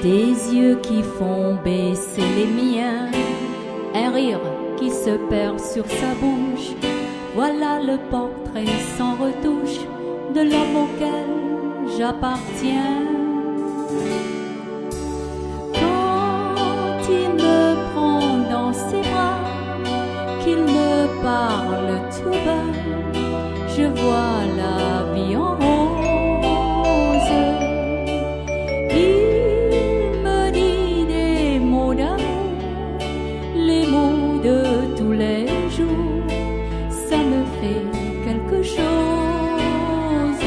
Des yeux qui font baisser les miens, un rire qui se perd sur sa bouche. Voilà le portrait sans retouche de l'homme auquel j'appartiens. Quand il me prend dans ses bras, qu'il me parle tout bas, je vois la vie en rose. Il me dit des mots d'amour, les mots de tous les jours, ça me fait quelque chose.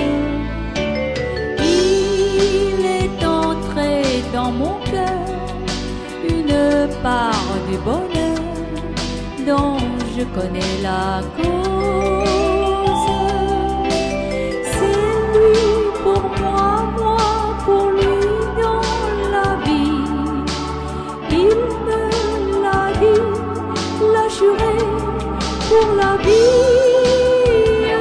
Il est entré dans mon cœur une part du bonheur dont je connais la cause. C'est lui pour moi, moi pour lui dans la vie. Il me l'a dit, l'a juré pour la vie.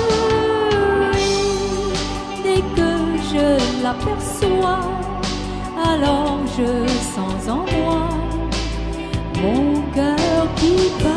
Dès que je l'aperçois, alors je sens en moi mon cœur qui bat.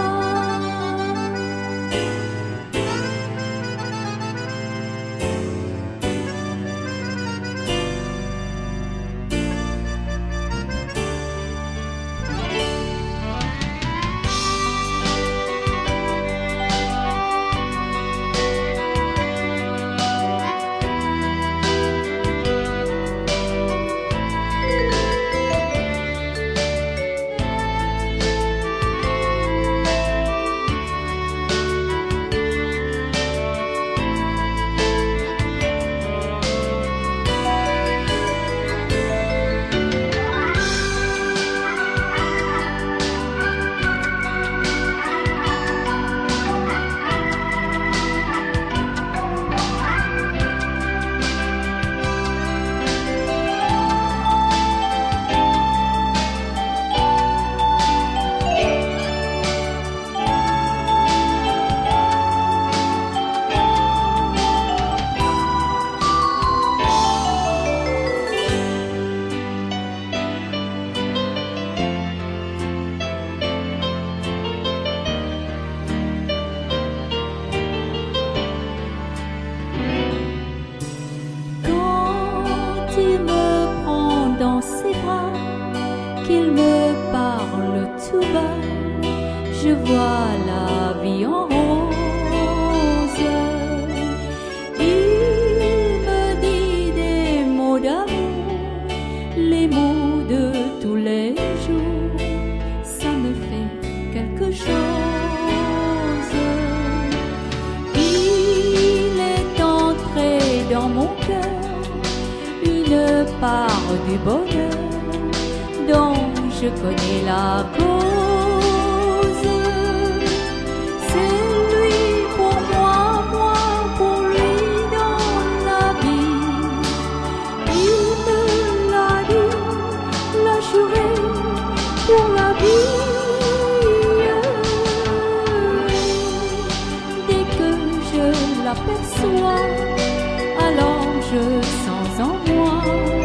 Il me prend dans ses bras, qu'il me parle tout bas, je vois la vie en rose. Il me dit des mots d'amour, les mots de tous les jours, ça me fait quelque chose. Il est entré dans mon cœur une part du bonheur dont je connais la cause. C'est lui pour moi, moi pour lui dans la vie. Il me l'a dit, l'a juré pour la vie. Dès que je l'aperçois, alors je sens en moi